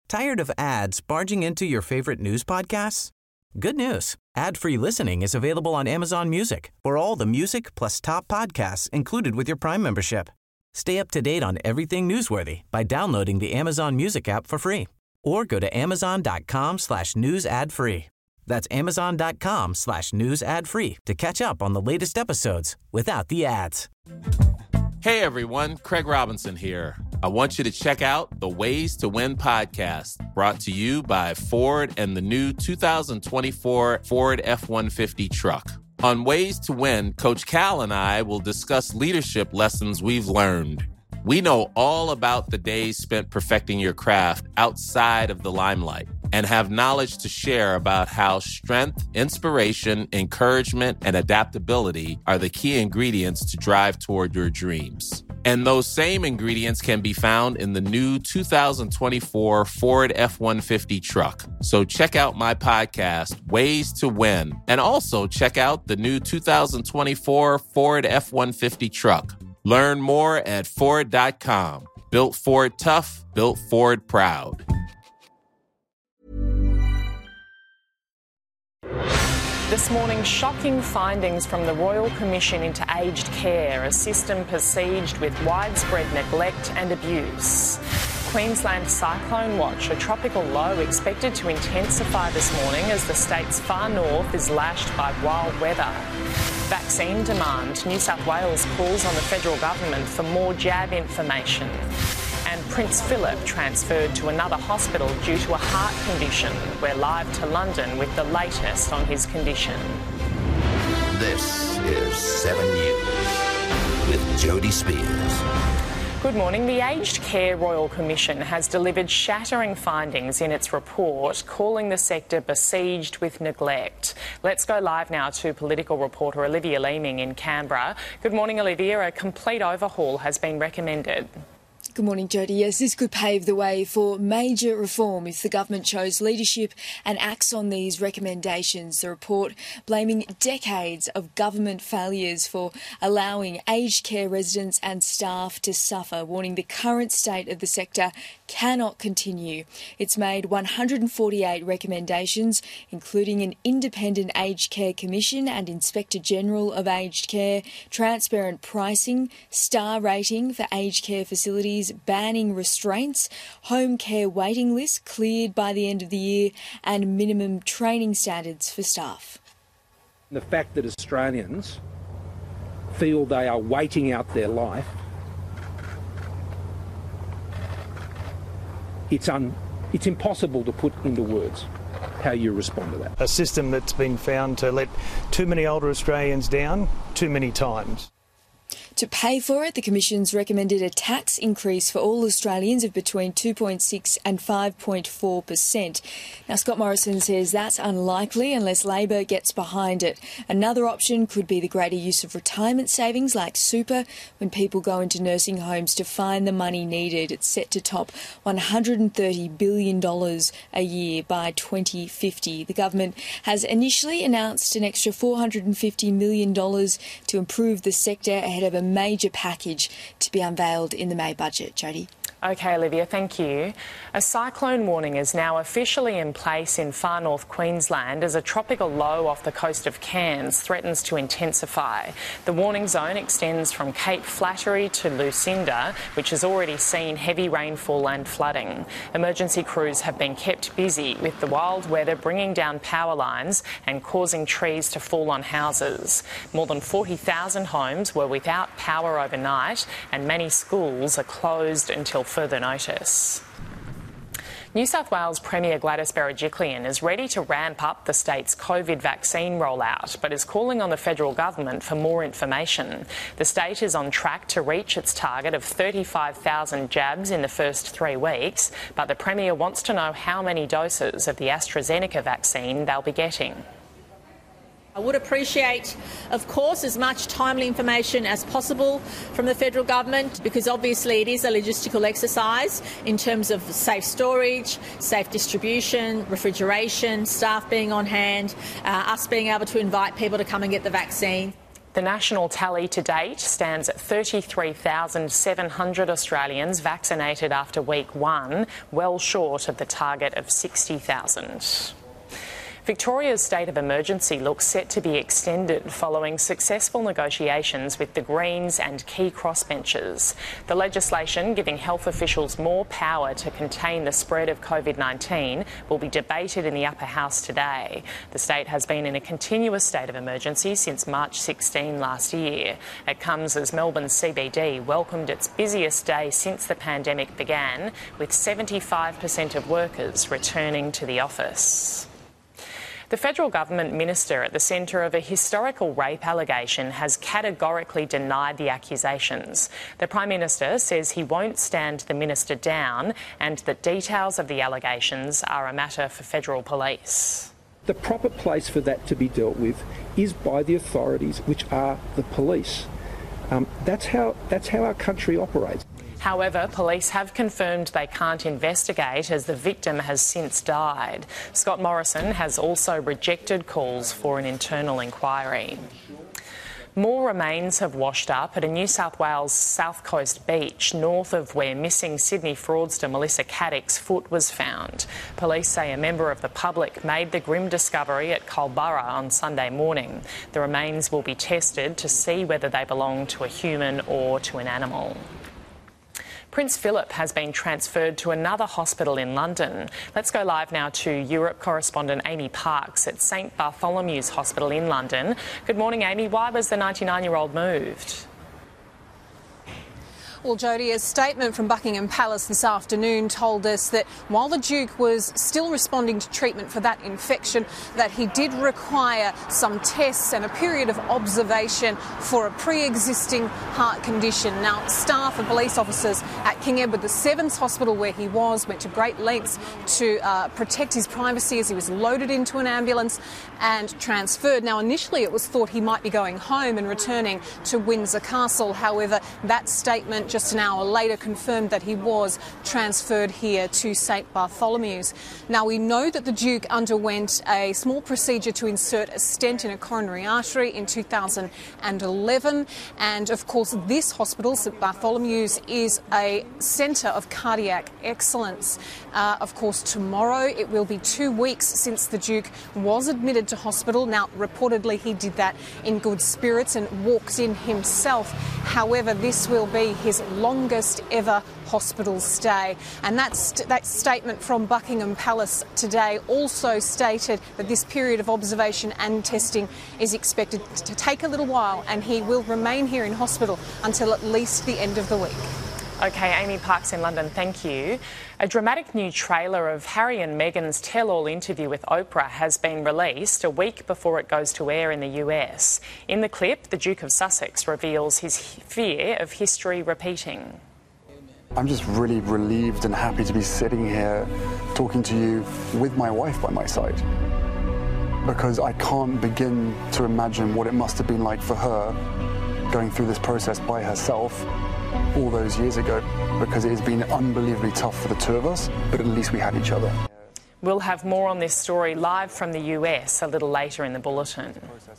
Tired of ads barging into your favorite news podcasts? Good news. Ad-free listening is available on Amazon Music for all the music plus top podcasts included with your Prime membership. Stay up to date on everything newsworthy by downloading the Amazon Music app for free or go to amazon.com/news ad free. That's amazon.com/news ad free to catch up on the latest episodes without the ads. Hey everyone, Craig Robinson here. I want you to check out the Ways to Win podcast, brought to you by Ford and the new 2024 Ford F-150 truck. On Ways to Win, Coach Cal and I will discuss leadership lessons we've learned. We know all about the days spent perfecting your craft outside of the limelight and have knowledge to share about how strength, inspiration, encouragement, and adaptability are the key ingredients to drive toward your dreams. And those same ingredients can be found in the new 2024 Ford F-150 truck. So check out my podcast, Ways to Win, and also check out the new 2024 Ford F-150 truck. Learn more at Ford.com. Built Ford tough, built Ford proud. This morning, shocking findings from the Royal Commission into Aged Care, a system besieged with widespread neglect and abuse. Queensland cyclone watch, a tropical low expected to intensify this morning as the state's far north is lashed by wild weather. Vaccine demand. New South Wales calls on the federal government for more jab information. And Prince Philip transferred to another hospital due to a heart condition. We're live to London with the latest on his condition. This is 7 News with Jody Spears. Good morning. The Aged Care Royal Commission has delivered shattering findings in its report, calling the sector besieged with neglect. Let's go live now to political reporter Olivia Leeming in Canberra. Good morning, Olivia. A complete overhaul has been recommended. Good morning, Jody. Yes, this could pave the way for major reform if the government shows leadership and acts on these recommendations. The report blaming decades of government failures for allowing aged care residents and staff to suffer, warning the current state of the sector cannot continue. It's made 148 recommendations, including an independent aged care commission and Inspector General of Aged Care, transparent pricing, star rating for aged care facilities, banning restraints, home care waiting lists cleared by the end of the year, and minimum training standards for staff. The fact that Australians feel they are waiting out their life, it's impossible to put into words how you respond to that. A system that's been found to let too many older Australians down too many times. To pay for it, the Commission's recommended a tax increase for all Australians of between 2.6 and 5.4%. Now, Scott Morrison says that's unlikely unless Labor gets behind it. Another option could be the greater use of retirement savings like super when people go into nursing homes to find the money needed. It's set to top $130 billion a year by 2050. The government has initially announced an extra $450 million to improve the sector ahead of a major package to be unveiled in the May budget. Jody. OK, Olivia, thank you. A cyclone warning is now officially in place in far north Queensland as a tropical low off the coast of Cairns threatens to intensify. The warning zone extends from Cape Flattery to Lucinda, which has already seen heavy rainfall and flooding. Emergency crews have been kept busy with the wild weather bringing down power lines and causing trees to fall on houses. More than 40,000 homes were without power overnight and many schools are closed until further notice. New South Wales Premier Gladys Berejiklian is ready to ramp up the state's COVID vaccine rollout, but is calling on the federal government for more information. The state is on track to reach its target of 35,000 jabs in the first 3 weeks, but the Premier wants to know how many doses of the AstraZeneca vaccine they'll be getting. I would appreciate, of course, as much timely information as possible from the federal government, because obviously it is a logistical exercise in terms of safe storage, safe distribution, refrigeration, staff being on hand, us being able to invite people to come and get the vaccine. The national tally to date stands at 33,700 Australians vaccinated after week 1, well short of the target of 60,000. Victoria's state of emergency looks set to be extended following successful negotiations with the Greens and key crossbenchers. The legislation giving health officials more power to contain the spread of COVID-19 will be debated in the upper house today. The state has been in a continuous state of emergency since March 16 last year. It comes as Melbourne's CBD welcomed its busiest day since the pandemic began, with 75% of workers returning to the office. The federal government minister at the centre of a historical rape allegation has categorically denied the accusations. The Prime Minister says he won't stand the minister down and that details of the allegations are a matter for federal police. The proper place for that to be dealt with is by the authorities, which are the police. That's how our country operates. However, police have confirmed they can't investigate as the victim has since died. Scott Morrison has also rejected calls for an internal inquiry. More remains have washed up at a New South Wales South Coast beach north of where missing Sydney fraudster Melissa Caddick's foot was found. Police say a member of the public made the grim discovery at Culburra on Sunday morning. The remains will be tested to see whether they belong to a human or to an animal. Prince Philip has been transferred to another hospital in London. Let's go live now to Europe correspondent Amy Parks at St Bartholomew's Hospital in London. Good morning, Amy. Why was the 99-year-old moved? Well, Jodie, a statement from Buckingham Palace this afternoon told us that while the Duke was still responding to treatment for that infection, that he did require some tests and a period of observation for a pre-existing heart condition. Now, staff and police officers at King Edward VII's Hospital, where he was, went to great lengths to protect his privacy as he was loaded into an ambulance and transferred. Now, initially it was thought he might be going home and returning to Windsor Castle. However, that statement just an hour later confirmed that he was transferred here to St Bartholomew's. Now, we know that the Duke underwent a small procedure to insert a stent in a coronary artery in 2011, and of course this hospital, St Bartholomew's, is a centre of cardiac excellence. Of course, tomorrow it will be 2 weeks since the Duke was admitted to hospital. Now, reportedly he did that in good spirits and walked in himself. However, this will be his longest ever hospital stay. And that statement from Buckingham Palace today also stated that this period of observation and testing is expected to take a little while, and he will remain here in hospital until at least the end of the week. OK, Amy Parks in London, thank you. A dramatic new trailer of Harry and Meghan's tell-all interview with Oprah has been released a week before it goes to air in the US. In the clip, the Duke of Sussex reveals his fear of history repeating. I'm just really relieved and happy to be sitting here talking to you with my wife by my side, because I can't begin to imagine what it must have been like for her going through this process by herself all those years ago, because it has been unbelievably tough for the two of us, but at least we had each other. We'll have more on this story live from the US a little later in the bulletin.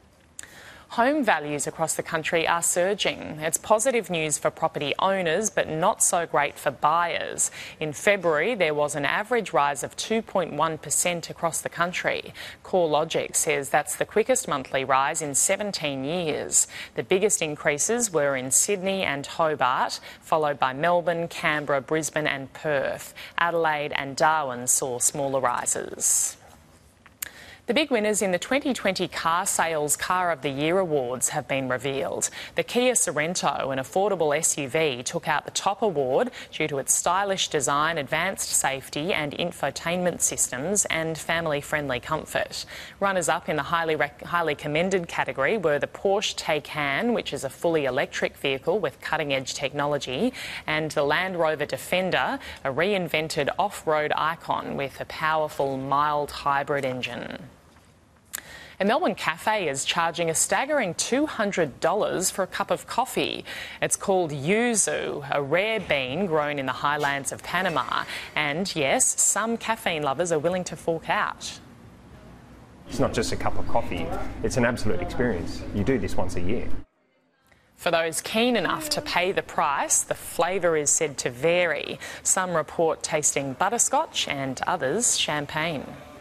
Home values across the country are surging. It's positive news for property owners, but not so great for buyers. In February, there was an average rise of 2.1% across the country. CoreLogic says that's the quickest monthly rise in 17 years. The biggest increases were in Sydney and Hobart, followed by Melbourne, Canberra, Brisbane and Perth. Adelaide and Darwin saw smaller rises. The big winners in the 2020 Car Sales Car of the Year Awards have been revealed. The Kia Sorento, an affordable SUV, took out the top award due to its stylish design, advanced safety and infotainment systems and family-friendly comfort. Runners-up in the highly commended category were the Porsche Taycan, which is a fully electric vehicle with cutting-edge technology, and the Land Rover Defender, a reinvented off-road icon with a powerful, mild hybrid engine. A Melbourne cafe is charging a staggering $200 for a cup of coffee. It's called Yuzu, a rare bean grown in the highlands of Panama. And yes, some caffeine lovers are willing to fork out. It's not just a cup of coffee, it's an absolute experience. You do this once a year. For those keen enough to pay the price, the flavour is said to vary. Some report tasting butterscotch and others champagne.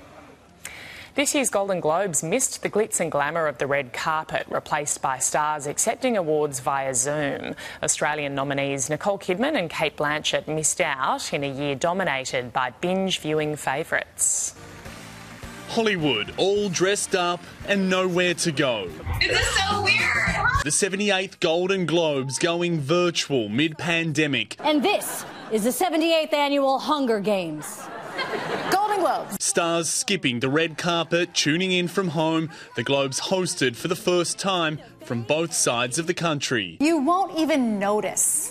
This year's Golden Globes missed the glitz and glamour of the red carpet, replaced by stars accepting awards via Zoom. Australian nominees Nicole Kidman and Cate Blanchett missed out in a year dominated by binge-viewing favourites. Hollywood, all dressed up and nowhere to go. This is so weird. The 78th Golden Globes going virtual mid-pandemic. And this is the 78th annual Hunger Games. Golden Globes. Stars skipping the red carpet, tuning in from home. The Globes hosted for the first time from both sides of the country. You won't even notice.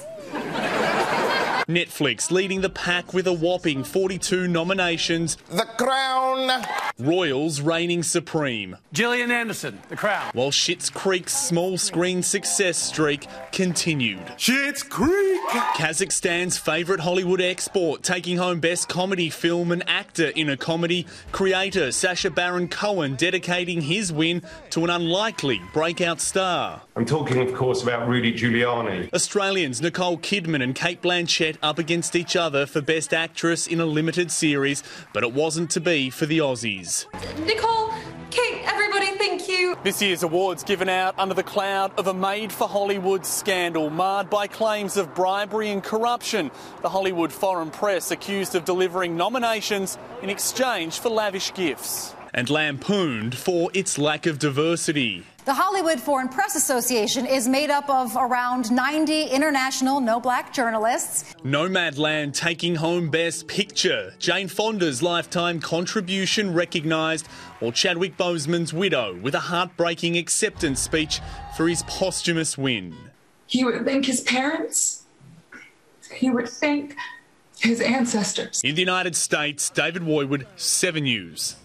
Netflix leading the pack with a whopping 42 nominations. The Crown. Royals reigning supreme. Gillian Anderson, The Crown. While Schitt's Creek's small screen success streak continued. Schitt's Creek. Kazakhstan's favourite Hollywood export taking home Best Comedy Film and Actor in a Comedy. Creator Sacha Baron Cohen dedicating his win to an unlikely breakout star. I'm talking, of course, about Rudy Giuliani. Australians Nicole Kidman and Cate Blanchett up against each other for Best Actress in a limited series, but it wasn't to be for the Aussies. Nicole, Kate, everybody, thank you. This year's awards given out under the cloud of a made-for-Hollywood scandal marred by claims of bribery and corruption. The Hollywood Foreign Press accused of delivering nominations in exchange for lavish gifts. And lampooned for its lack of diversity. The Hollywood Foreign Press Association is made up of around 90 international no-black journalists. Nomadland taking home Best Picture. Jane Fonda's lifetime contribution recognised, or Chadwick Boseman's widow with a heartbreaking acceptance speech for his posthumous win. He would thank his parents. He would thank his ancestors. In the United States, David Woywood, 7 News.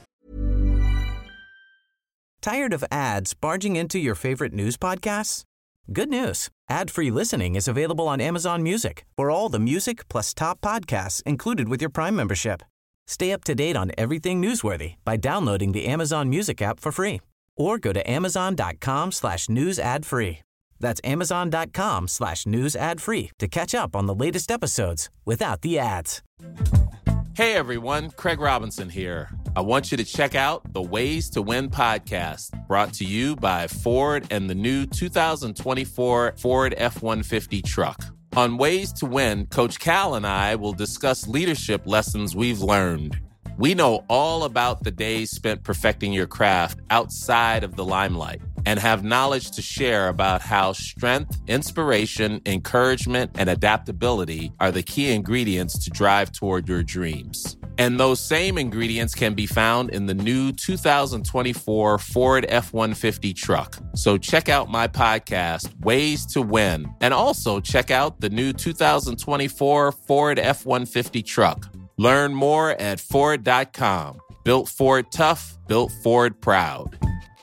Tired of ads barging into your favorite news podcasts? Good news. Ad-free listening is available on Amazon Music for all the music plus top podcasts included with your Prime membership. Stay up to date on everything newsworthy by downloading the Amazon Music app for free or go to amazon.com/news ad free. That's amazon.com/news ad free to catch up on the latest episodes without the ads. Hey everyone, Craig Robinson here. I want you to check out the Ways to Win podcast, brought to you by Ford and the new 2024 Ford F-150 truck. On Ways to Win, Coach Cal and I will discuss leadership lessons we've learned. We know all about the days spent perfecting your craft outside of the limelight and have knowledge to share about how strength, inspiration, encouragement, and adaptability are the key ingredients to drive toward your dreams. And those same ingredients can be found in the new 2024 Ford F-150 truck. So check out my podcast, Ways to Win, and also check out the new 2024 Ford F-150 truck. Learn more at Ford.com. Built Ford tough, built Ford proud.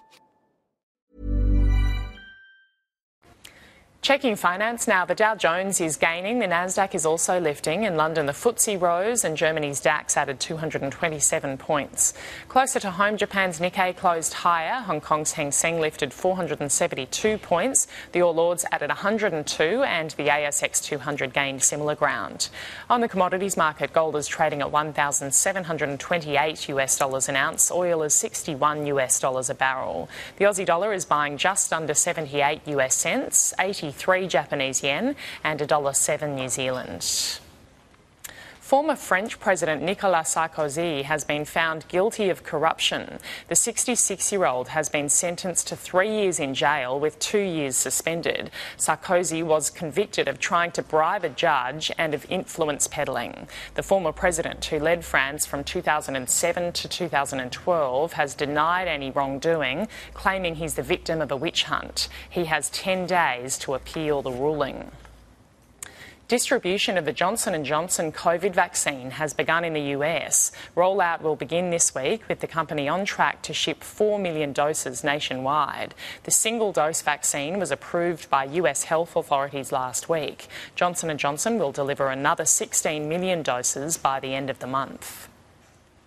Checking finance now, the Dow Jones is gaining, the Nasdaq is also lifting. In London, the FTSE rose and Germany's DAX added 227 points. Closer to home, Japan's Nikkei closed higher. Hong Kong's Hang Seng lifted 472 points. The All Ords added 102 and the ASX 200 gained similar ground. On the commodities market, gold is trading at $1,728 an ounce. Oil is $61 a barrel. The Aussie dollar is buying just under 78 US cents, 83 Japanese yen and $1.07 New Zealand. Former French President Nicolas Sarkozy has been found guilty of corruption. The 66-year-old has been sentenced to 3 years in jail with 2 years suspended. Sarkozy was convicted of trying to bribe a judge and of influence peddling. The former president, who led France from 2007 to 2012, has denied any wrongdoing, claiming he's the victim of a witch hunt. He has 10 days to appeal the ruling. Distribution of the Johnson & Johnson COVID vaccine has begun in the US. Rollout will begin this week, with the company on track to ship 4 million doses nationwide. The single-dose vaccine was approved by US health authorities last week. Johnson & Johnson will deliver another 16 million doses by the end of the month.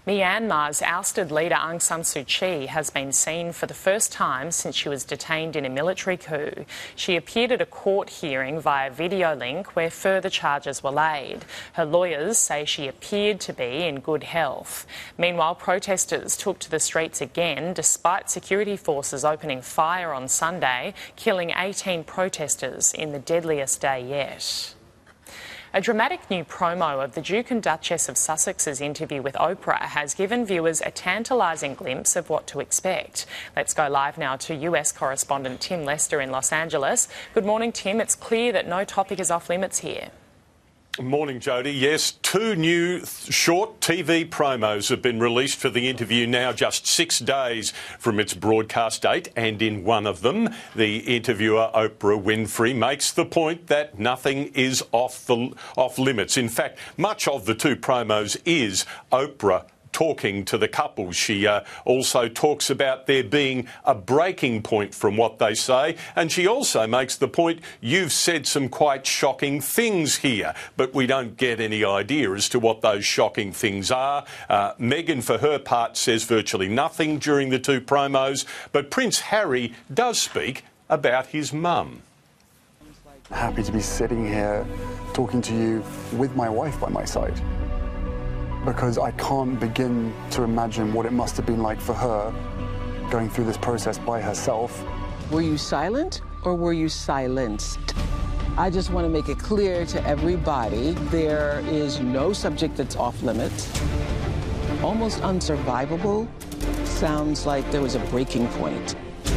Myanmar's ousted leader Aung San Suu Kyi has been seen for the first time since she was detained in a military coup. She appeared at a court hearing via video link where further charges were laid. Her lawyers say she appeared to be in good health. Meanwhile, protesters took to the streets again despite security forces opening fire on Sunday, killing 18 protesters in the deadliest day yet. A dramatic new promo of the Duke and Duchess of Sussex's interview with Oprah has given viewers a tantalising glimpse of what to expect. Let's go live now to US correspondent Tim Lester in Los Angeles. Good morning, Tim. It's clear that no topic is off limits here. Morning, Jodie. Yes, 2 new short TV promos have been released for the interview now just 6 days from its broadcast date, and in one of them, the interviewer Oprah Winfrey makes the point that nothing is off limits. In fact, much of the 2 promos is Oprah talking to the couple. She also talks about there being a breaking point from what they say, and she also makes the point, you've said some quite shocking things here, but we don't get any idea as to what those shocking things are. Meghan, for her part, says virtually nothing during the 2 promos, but Prince Harry does speak about his mum. Happy to be sitting here talking to you with my wife by my side, because I can't begin to imagine what it must have been like for her going through this process by herself. Were you silent or were you silenced? I just want to make it clear to everybody, there is no subject that's off limits. Almost unsurvivable sounds like there was a breaking point.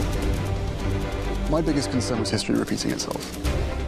My biggest concern was history repeating itself.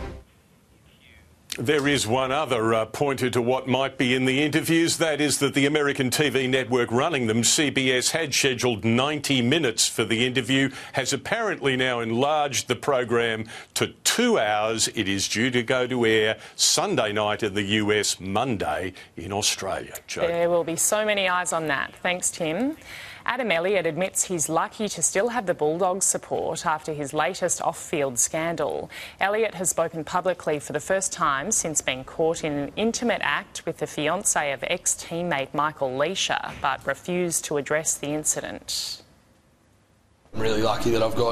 There is one other pointer to what might be in the interviews. That is that the American TV network running them, CBS, had scheduled 90 minutes for the interview, has apparently now enlarged the program to 2 hours. It is due to go to air Sunday night in the US, Monday in Australia. Jodie. There will be so many eyes on that. Thanks, Tim. Adam Elliott admits he's lucky to still have the Bulldogs' support after his latest off-field scandal. Elliott has spoken publicly for the first time since being caught in an intimate act with the fiancée of ex-teammate Michael Leisha, but refused to address the incident. I'm really lucky that I've got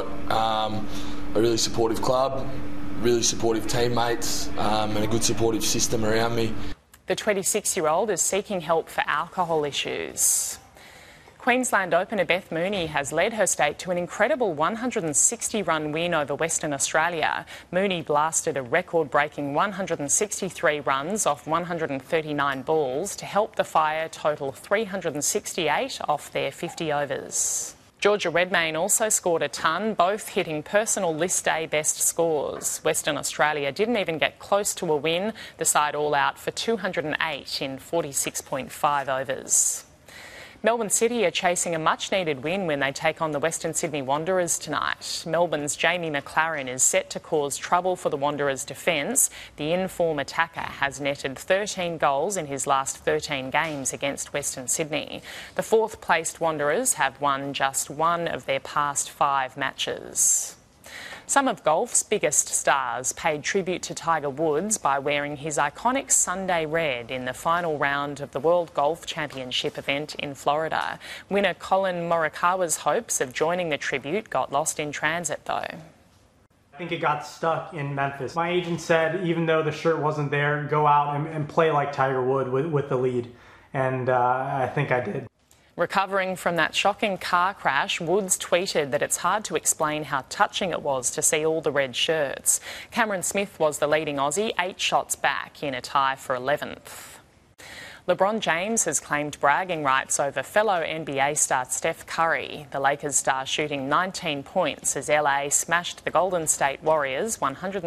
a really supportive club, really supportive teammates, and a good supportive system around me. The 26-year-old is seeking help for alcohol issues. Queensland opener Beth Mooney has led her state to an incredible 160-run win over Western Australia. Mooney blasted a record-breaking 163 runs off 139 balls to help the Fire total 368 off their 50 overs. Georgia Redmayne also scored a ton, both hitting personal list day best scores. Western Australia didn't even get close to a win, the side all out for 208 in 46.5 overs. Melbourne City are chasing a much-needed win when they take on the Western Sydney Wanderers tonight. Melbourne's Jamie McLaren is set to cause trouble for the Wanderers' defence. The in-form attacker has netted 13 goals in his last 13 games against Western Sydney. The 4th-placed Wanderers have won just 1 of their past 5 matches. Some of golf's biggest stars paid tribute to Tiger Woods by wearing his iconic Sunday red in the final round of the World Golf Championship event in Florida. Winner Colin Morikawa's hopes of joining the tribute got lost in transit, though. I think it got stuck in Memphis. My agent said, even though the shirt wasn't there, go out and play like Tiger would with the lead. And I think I did. Recovering from that shocking car crash, Woods tweeted that it's hard to explain how touching it was to see all the red shirts. Cameron Smith was the leading Aussie, 8 shots back in a tie for 11th. LeBron James has claimed bragging rights over fellow NBA star Steph Curry. The Lakers star shooting 19 points as LA smashed the Golden State Warriors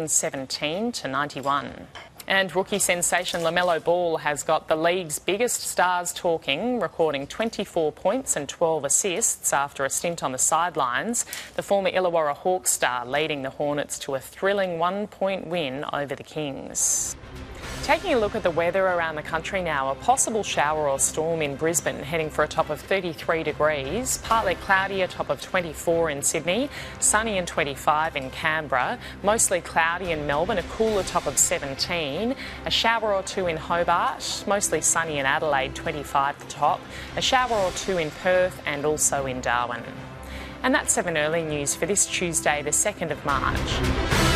117-91. And rookie sensation LaMelo Ball has got the league's biggest stars talking, recording 24 points and 12 assists after a stint on the sidelines. The former Illawarra Hawks star leading the Hornets to a thrilling 1-point win over the Kings. Taking a look at the weather around the country now, a possible shower or storm in Brisbane, heading for a top of 33 degrees, partly cloudy, a top of 24 in Sydney, sunny and 25 in Canberra, mostly cloudy in Melbourne, a cooler top of 17, a shower or two in Hobart, mostly sunny in Adelaide, 25 the top, a shower or two in Perth and also in Darwin. And that's 7 Early News for this Tuesday, the 2nd of March.